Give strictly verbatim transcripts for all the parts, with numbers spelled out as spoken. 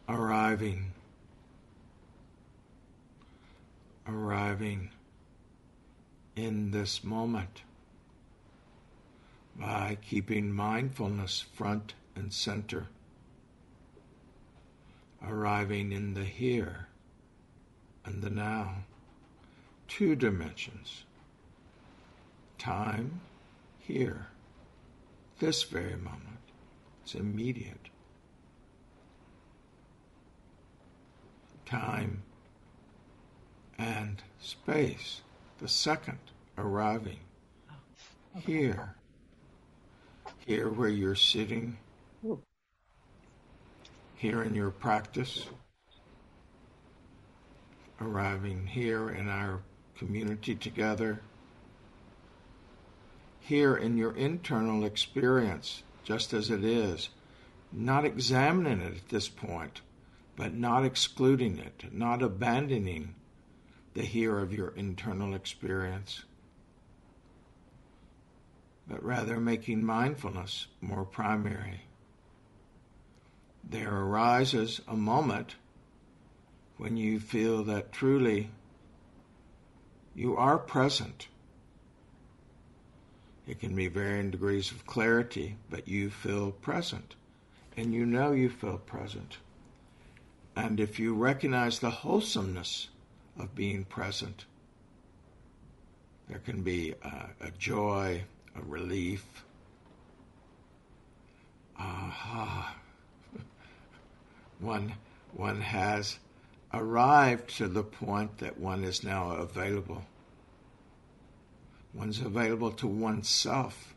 arriving, arriving in this moment by keeping mindfulness front and center, arriving in the here and the now, two dimensions, time, here, this very moment, it's immediate. Time and space, the second, arriving, Okay. here, here where you're sitting, Ooh. here in your practice, arriving here in our community together, here in your internal experience, just as it is, not examining it at this point, but not excluding it, not abandoning the here of your internal experience, but rather making mindfulness more primary. There arises a moment when you feel that truly you are present. It can be varying degrees of clarity, but you feel present, and you know you feel present. And if you recognize the wholesomeness of being present, there can be a, a joy, a relief. Aha. One, one has arrived to the point that one is now available. One's available to oneself.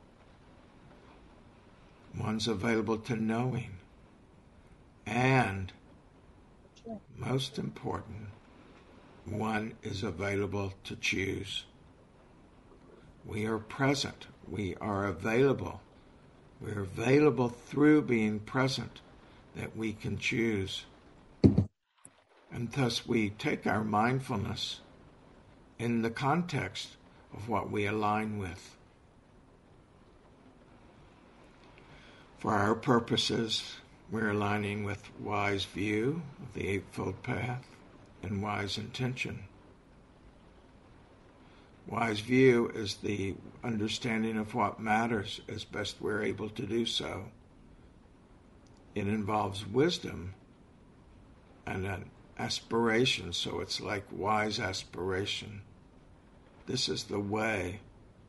One's available to knowing. And, most important, one is available to choose. We are present. We are available. We're available through being present that we can choose. And thus we take our mindfulness in the context of what we align with. For our purposes, we're aligning with wise view of the Eightfold Path and wise intention. Wise view is the understanding of what matters as best we're able to do so. It involves wisdom and an aspiration, so it's like wise aspiration. This is the way.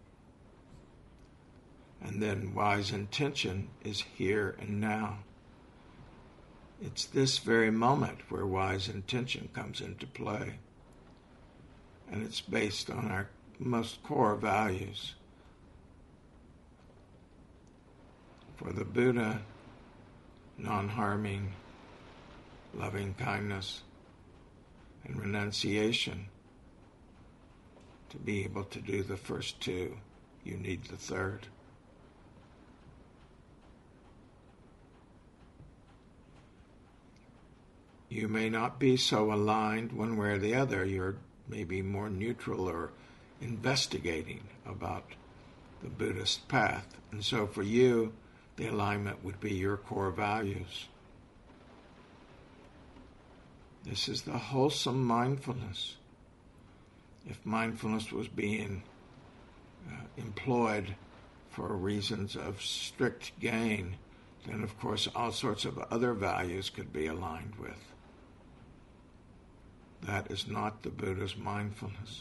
And then wise intention is here and now. It's this very moment where wise intention comes into play. And it's based on our most core values. For the Buddha, non-harming, loving kindness, and renunciation. To be able to do the first two, you need the third. You may not be so aligned one way or the other. You're maybe more neutral or investigating about the Buddhist path. And so for you, the alignment would be your core values. This is the wholesome mindfulness. If mindfulness was being uh, employed for reasons of strict gain, then of course all sorts of other values could be aligned with. That is not the Buddha's mindfulness.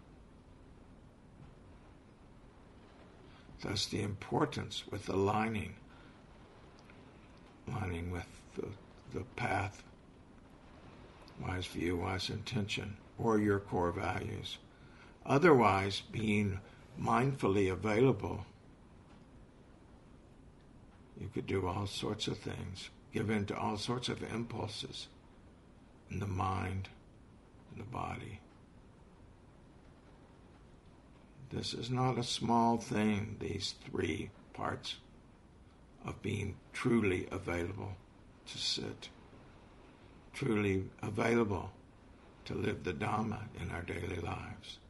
Thus the importance with aligning, aligning with the, the path, wise view, wise intention, or your core values. Otherwise, being mindfully available, you could do all sorts of things, give in to all sorts of impulses in the mind, in the body. This is not a small thing, these three parts of being truly available to sit, truly available to live the Dhamma in our daily lives.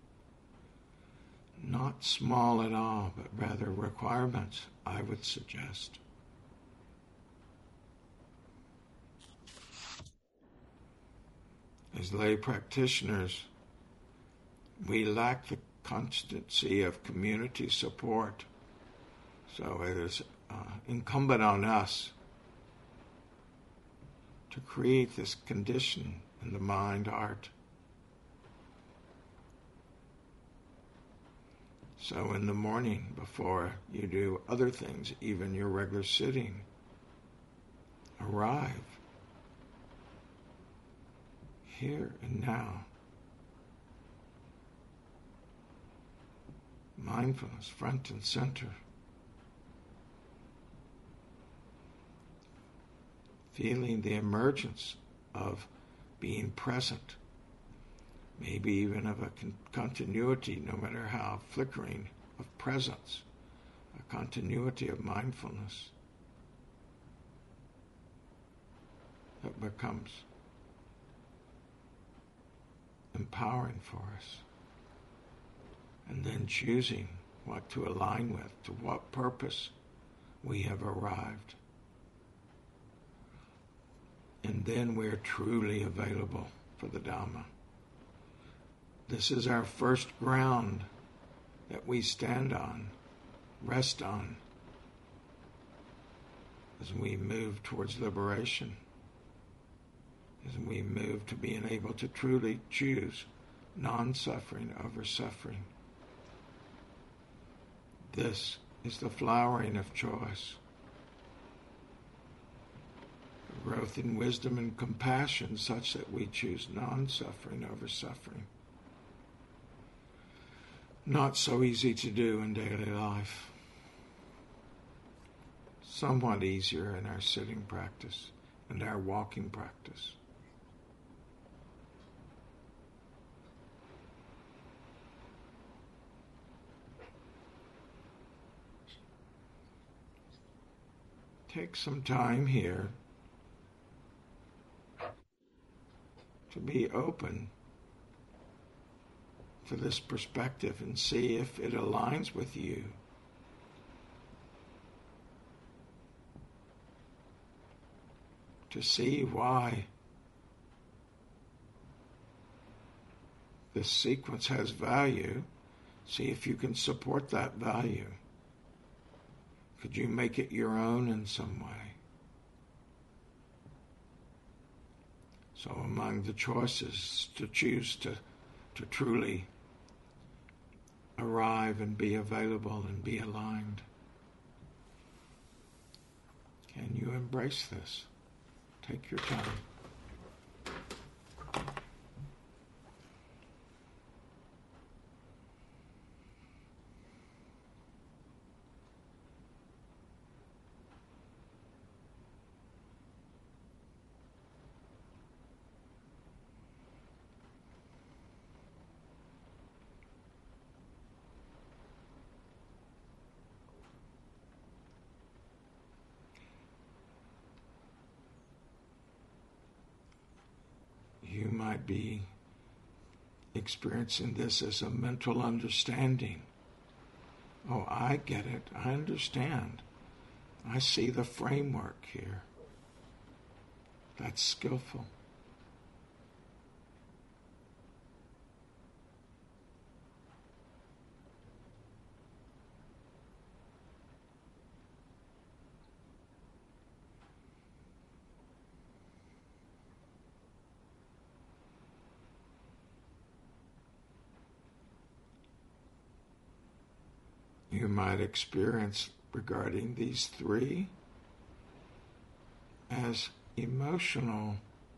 Not small at all, but rather requirements, I would suggest. As lay practitioners, we lack the constancy of community support, so it is uh, incumbent on us to create this condition in the mind, heart. So in the morning, before you do other things, even your regular sitting, arrive here and now. Mindfulness, front and center. Feeling the emergence of being present, maybe even of a con- continuity, no matter how flickering, of presence, a continuity of mindfulness that becomes empowering for us. And then choosing what to align with, to what purpose we have arrived. And then we're truly available for the Dhamma. This is our first ground that we stand on, rest on, as we move towards liberation, as we move to being able to truly choose non-suffering over suffering. This is the flowering of choice. Growth in wisdom and compassion such that we choose non-suffering over suffering. Not so easy to do in daily life. Somewhat easier in our sitting practice and our walking practice. Take some time here to be open to this perspective and see if it aligns with you. To see why this sequence has value, see if you can support that value. Could you make it your own in some way? So among the choices to choose to, to truly arrive and be available and be aligned, can you embrace this? Take your time. You might be experiencing this as a mental understanding. Oh, I get it. I understand. I see the framework here. That's skillful. You might experience regarding these three as emotional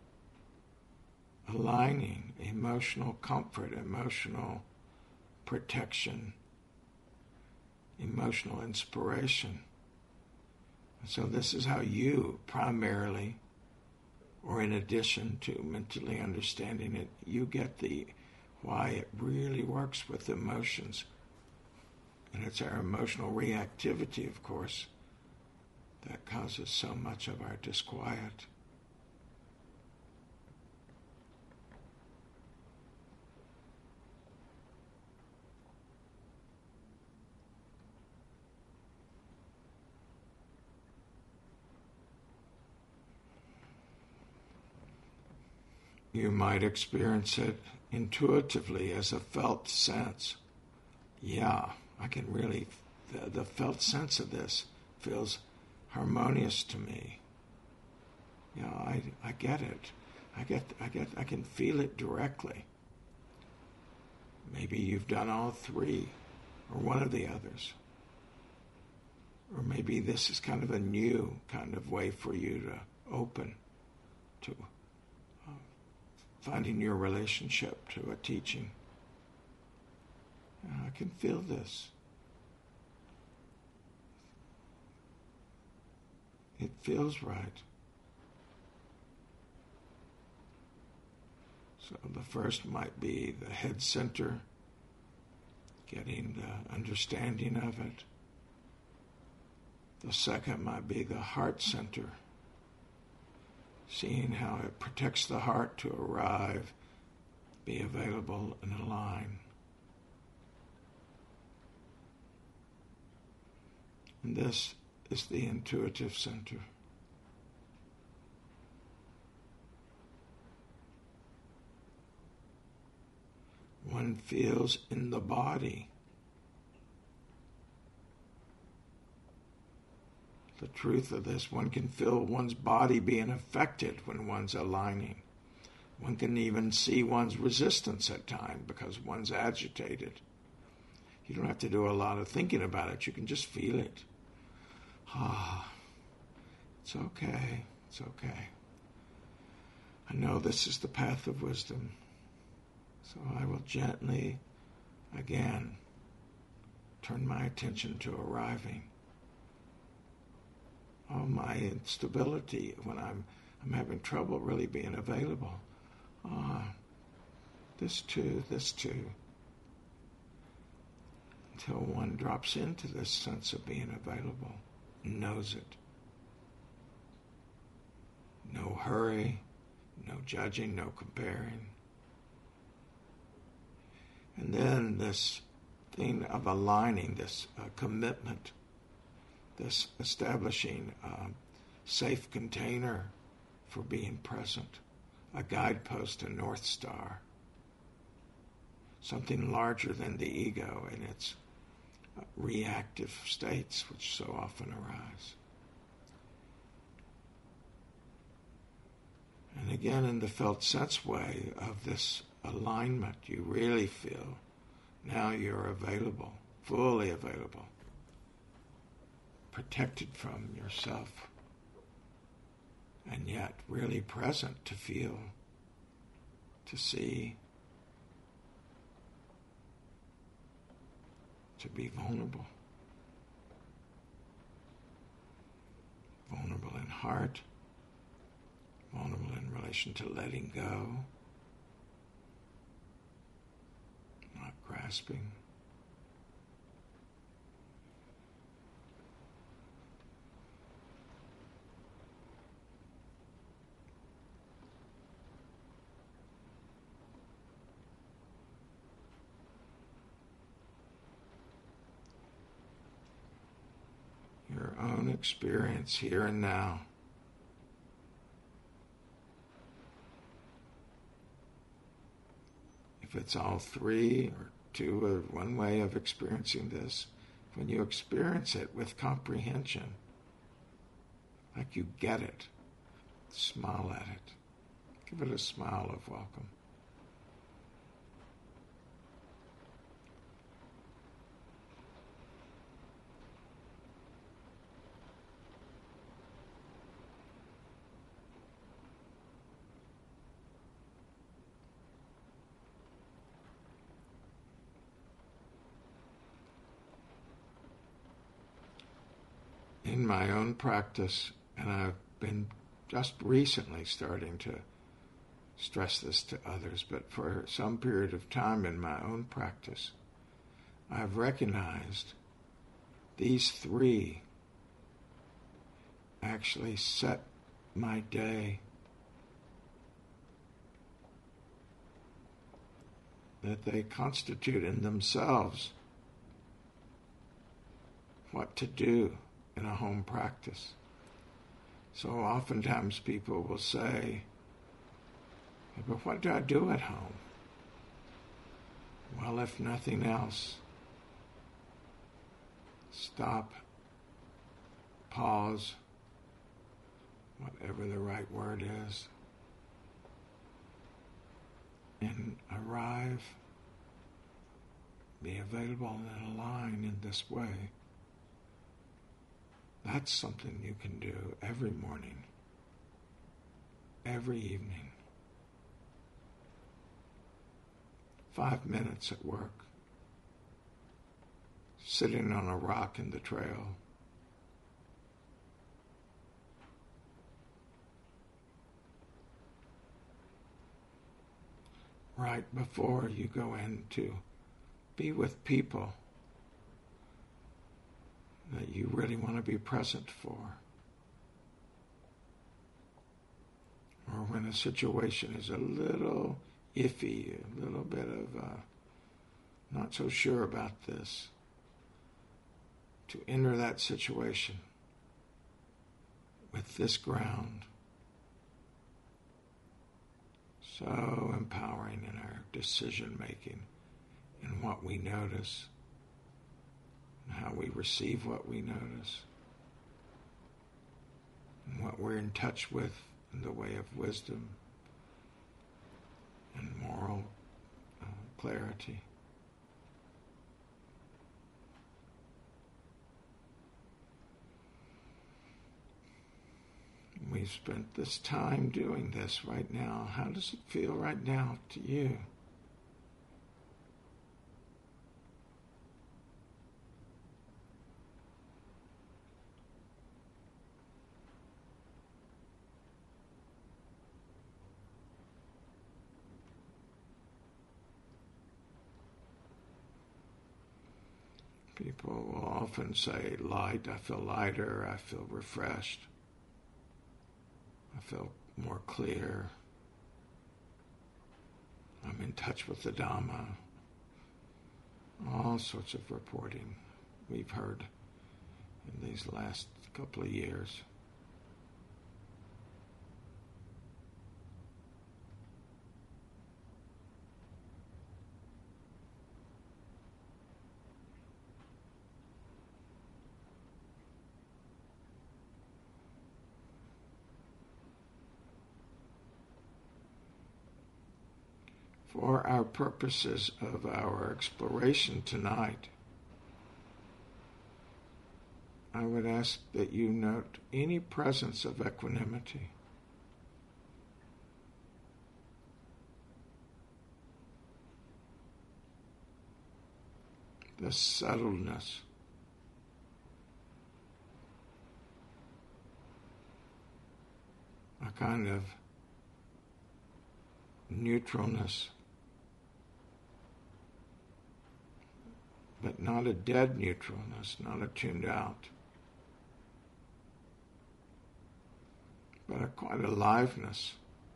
aligning, emotional comfort, emotional protection, emotional inspiration. So this is how you primarily, or in addition to mentally understanding it, you get the why it really works with emotions. And it's our emotional reactivity, of course, that causes so much of our disquiet. You might experience it intuitively as a felt sense. Yeah, I can really, the, the felt sense of this feels harmonious to me. Yeah, I, I get it. I get, I get, I can feel it directly. Maybe you've done all three, or one of the others. Or maybe this is kind of a new kind of way for you to open to uh, finding your relationship to a teaching. I can feel this. It feels right. So the first might be the head center, getting the understanding of it. The second might be the heart center, seeing how it protects the heart to arrive, be available, and align. And this is the intuitive center. One feels in the body the truth of this. One can feel one's body being affected when one's aligning. One can even see one's resistance at times because one's agitated. You don't have to do a lot of thinking about it. You can just feel it. Ah, it's okay. It's okay. I know this is the path of wisdom. So I will gently, again, turn my attention to arriving. Oh, my instability when I'm I'm having trouble really being available. Ah, this too, this too. Until one drops into this sense of being available, knows it. No hurry, no judging, no comparing. And then this thing of aligning, this uh, commitment, this establishing a safe container for being present, a guidepost, a North Star, something larger than the ego and its uh, reactive states which so often arise. And again, in the felt sense way of this alignment, you really feel now you're available, fully available, protected from yourself, and yet really present to feel, to see, to be vulnerable. Vulnerable in heart, vulnerable in relation to letting go, not grasping. Your own experience here and now. If it's all three or two or one way of experiencing this, when you experience it with comprehension, like you get it, smile at it. Give it a smile of welcome. In my own practice, and I've been just recently starting to stress this to others, but for some period of time in my own practice, I've recognized these three actually set my day. That they constitute in themselves what to do in a home practice. So oftentimes people will say, But what do I do at home? Well, if nothing else, stop, pause, whatever the right word is, and arrive, be available and align in this way. That's something you can do every morning, every evening. Five minutes at work, sitting on a rock in the trail, right before you go in to be with people that you really want to be present for, or when a situation is a little iffy, a little bit of uh, not so sure about this, to enter that situation with this ground. So empowering in our decision making, in what we notice, and how we receive what we notice, and what we're in touch with in the way of wisdom and moral uh, clarity. We've spent this time doing this right now. How does it feel right now to you? People will often say, light, I feel lighter, I feel refreshed, I feel more clear, I'm in touch with the Dhamma. All sorts of reporting we've heard in these last couple of years. For our purposes of our exploration tonight, I would ask that you note any presence of equanimity. The subtleness, a kind of neutralness, but not a dead neutralness, not a tuned out, but a quite aliveness.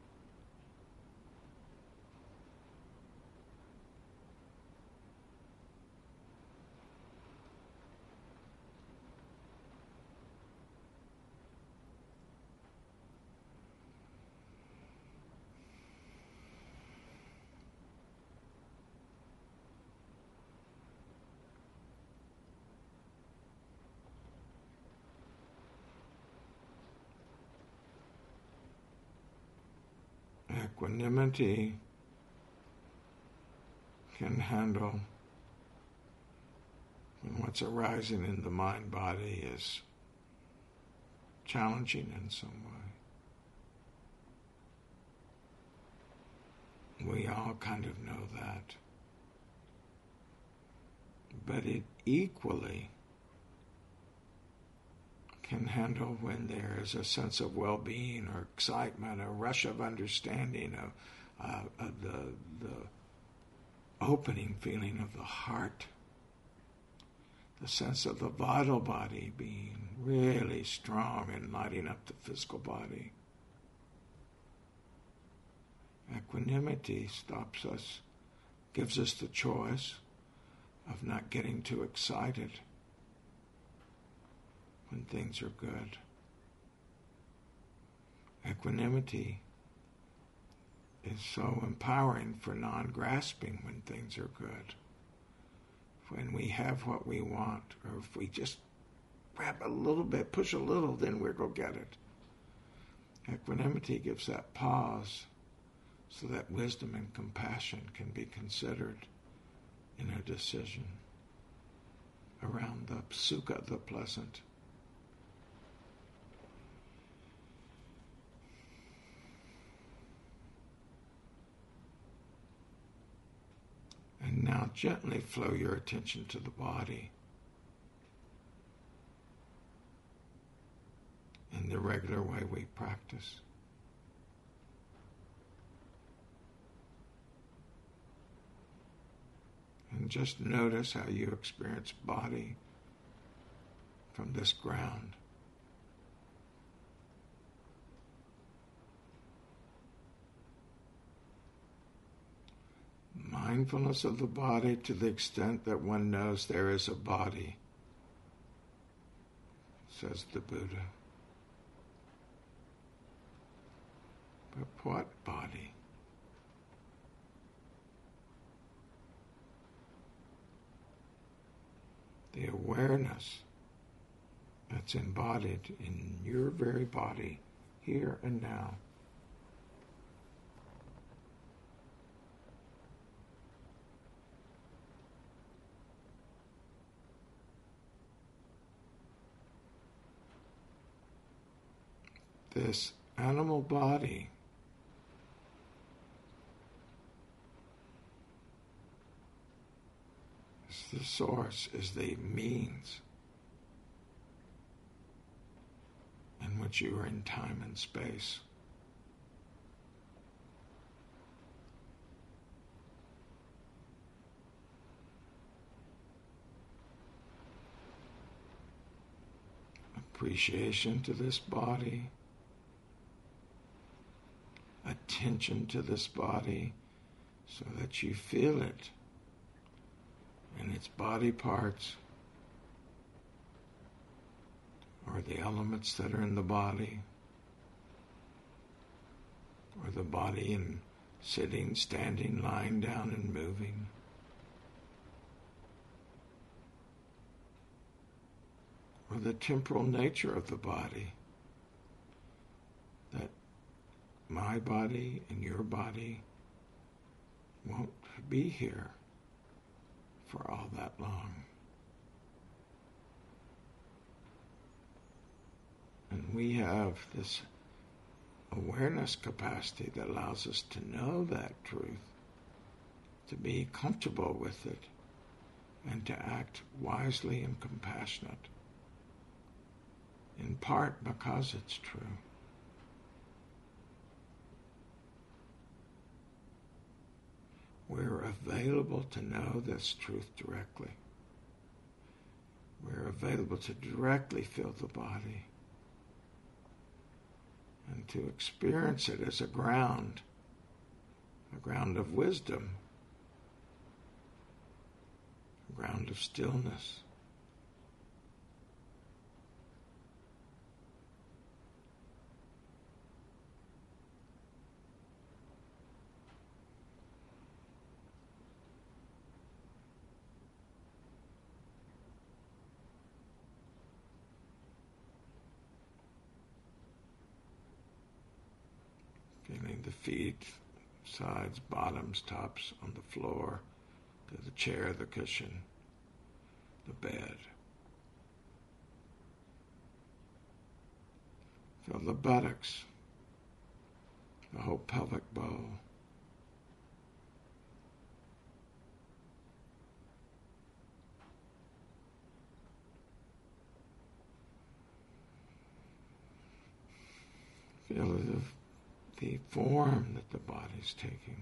Equanimity can handle when what's arising in the mind-body is challenging in some way. We all kind of know that. But it equally can handle when there is a sense of well-being or excitement, a rush of understanding, of, uh, of the, the opening feeling of the heart, the sense of the vital body being really strong and lighting up the physical body. Equanimity stops us, gives us the choice of not getting too excited when things are good. Equanimity is so empowering for non-grasping when things are good. When we have what we want, or if we just grab a little bit, push a little, then we'll go get it. Equanimity gives that pause so that wisdom and compassion can be considered in a decision around the sukha, the pleasant. And now gently flow your attention to the body in the regular way we practice. And just notice how you experience body from this ground. Mindfulness of the body to the extent that one knows there is a body, says the Buddha. But what body? The awareness that's embodied in your very body, here and now. This animal body is the source, is the means in which you are in time and space. Appreciation to this body, attention to this body so that you feel it in its body parts or the elements that are in the body, or the body in sitting, standing, lying down and moving. Or the temporal nature of the body, that my body and your body won't be here for all that long. And we have this awareness capacity that allows us to know that truth, to be comfortable with it, and to act wisely and compassionate, in part because it's true. We're available to know this truth directly. We're available to directly feel the body and to experience it as a ground, a ground of wisdom, a ground of stillness. Feeling the feet, sides, bottoms, tops on the floor, to the chair, the cushion, the bed. Feel the buttocks, the whole pelvic bowl. Feel the the form that the body's taking.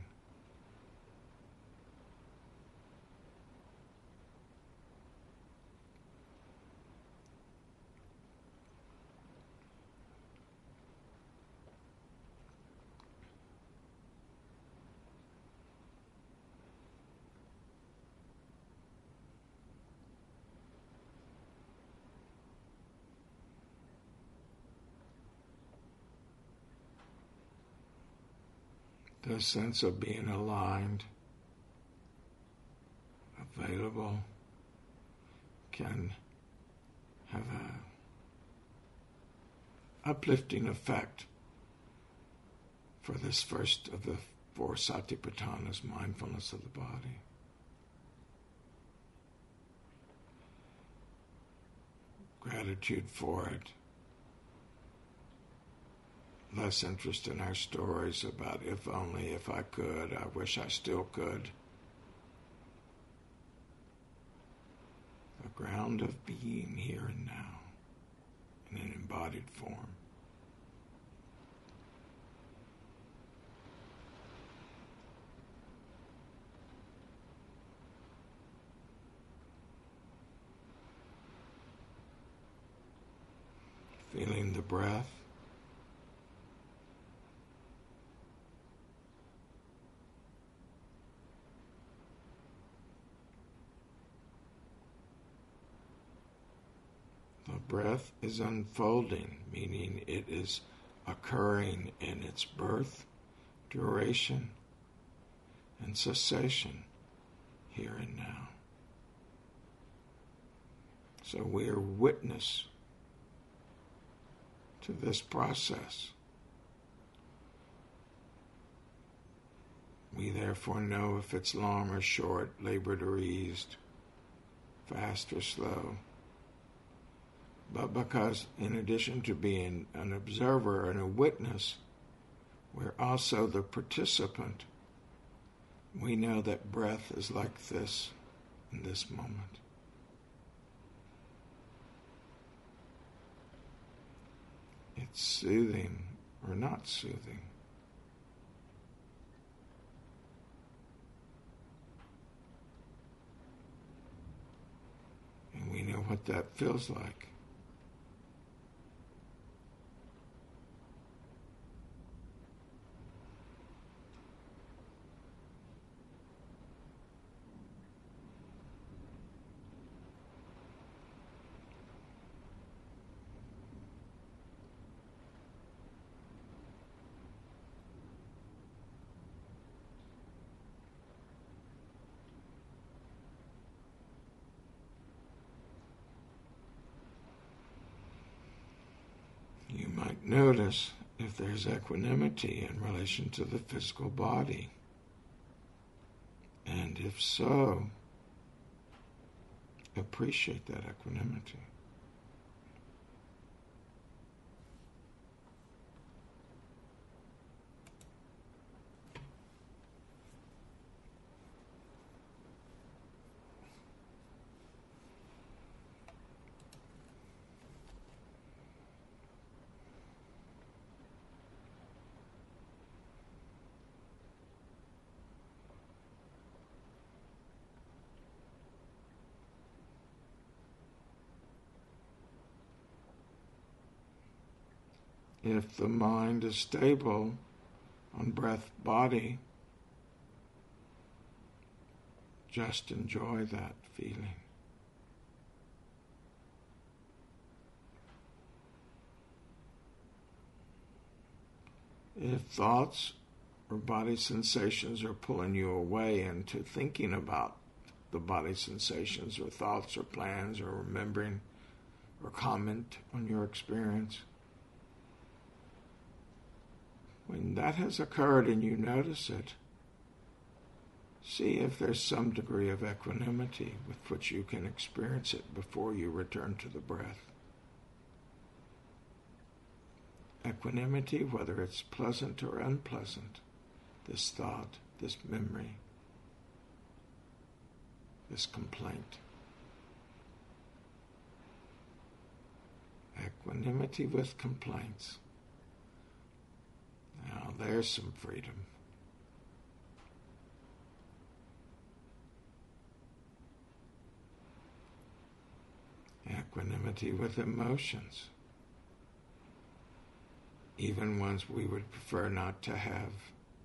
the sense of being aligned, available, can have a uplifting effect for this first of the four satipatthanas, mindfulness of the body. Gratitude for it. Less interest in our stories about if only, if I could, I wish I still could. The ground of being here and now in an embodied form. Feeling the breath. The breath is unfolding, meaning it is occurring in its birth, duration, and cessation here and now. So we are witness to this process. We therefore know if it's long or short, labored or eased, fast or slow. But because in addition to being an observer and a witness, we're also the participant, we know that breath is like this in this moment. It's soothing or not soothing. And we know what that feels like. You might notice if there's equanimity in relation to the physical body. And if so, appreciate that equanimity. If the mind is stable on breath, body, just enjoy that feeling. If thoughts or body sensations are pulling you away into thinking about the body sensations or thoughts or plans or remembering or comment on your experience, when that has occurred and you notice it, see if there's some degree of equanimity with which you can experience it before you return to the breath. Equanimity, whether it's pleasant or unpleasant, this thought, this memory, this complaint. Equanimity with complaints. Now there's some freedom. Equanimity with emotions, even ones we would prefer not to have.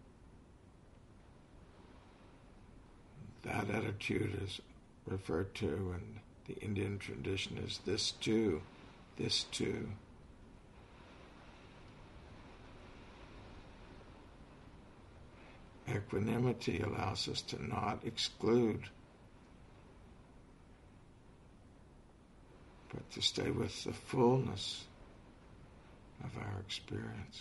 That attitude is referred to in the Indian tradition as this too, this too. Equanimity allows us to not exclude, but to stay with the fullness of our experience.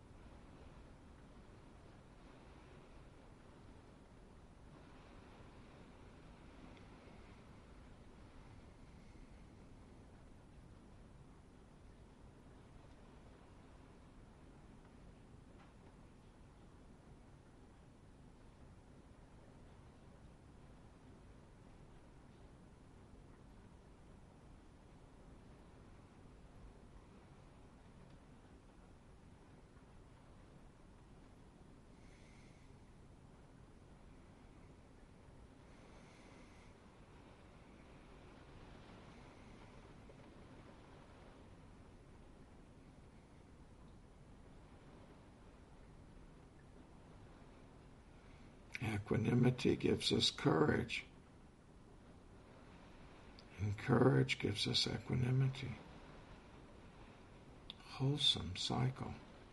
Equanimity gives us courage, and courage gives us equanimity. Wholesome cycle.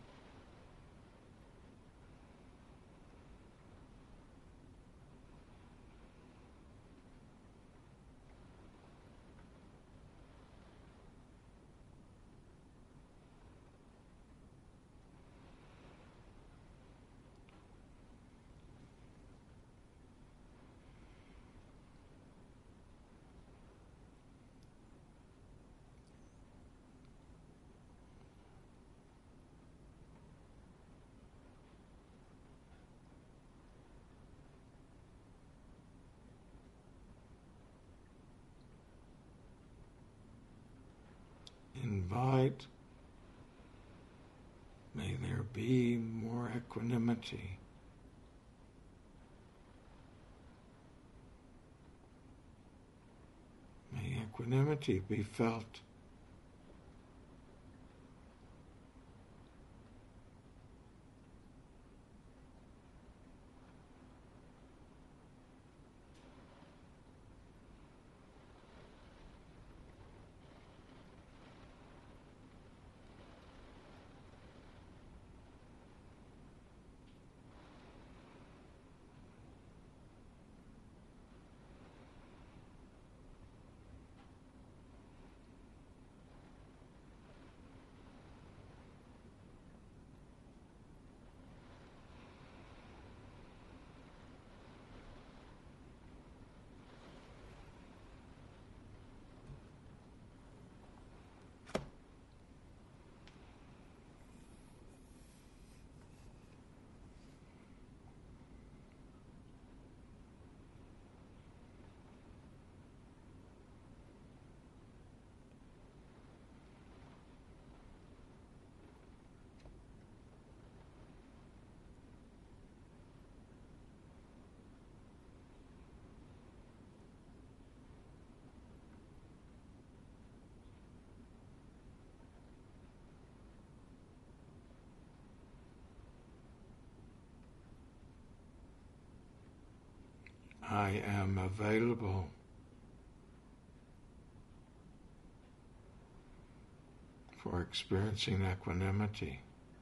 Invite, may there be more equanimity. May equanimity be felt. I am available for experiencing equanimity.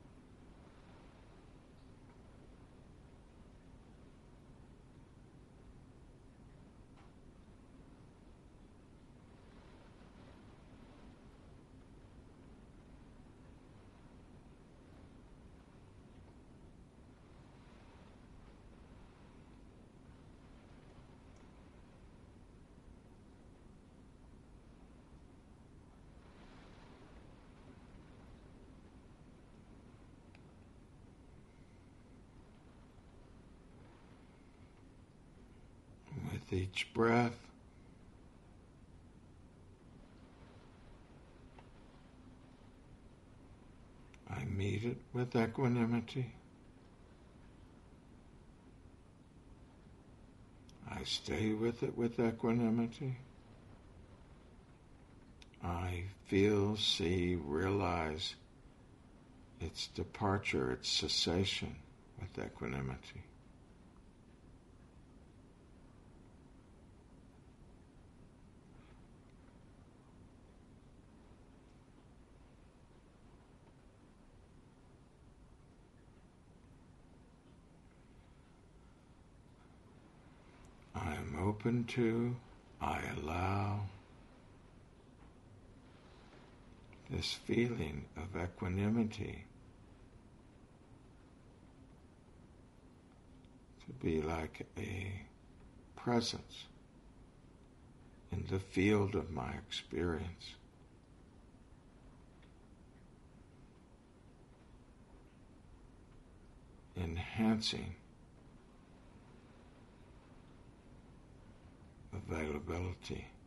With each breath, I meet it with equanimity. I stay with it with equanimity. I feel, see, realize its departure, its cessation with equanimity. open to, I allow this feeling of equanimity to be like a presence in the field of my experience. Enhancing availability.